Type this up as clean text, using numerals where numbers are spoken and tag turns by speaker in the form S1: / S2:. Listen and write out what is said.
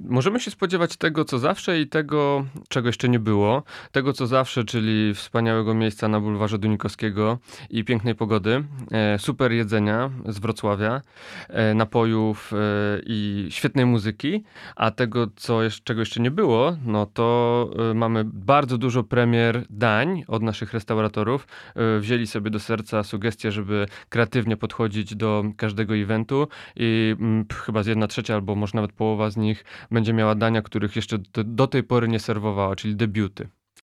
S1: Możemy się spodziewać tego, co zawsze i tego, czego jeszcze nie było. Tego, co zawsze, czyli wspaniałego miejsca na bulwarze Dunikowskiego i pięknej pogody, super jedzenia z Wrocławia, napojów i świetnej muzyki. A tego, czego jeszcze nie było, no to mamy bardzo dużo premier dań od naszych restauratorów. Wzięli sobie do serca sugestię, żeby kreatywnie podchodzić do każdego eventu i chyba z 1/3 albo może nawet połowa z nich będzie miała dania, których jeszcze do tej pory nie serwowała, czyli debiuty.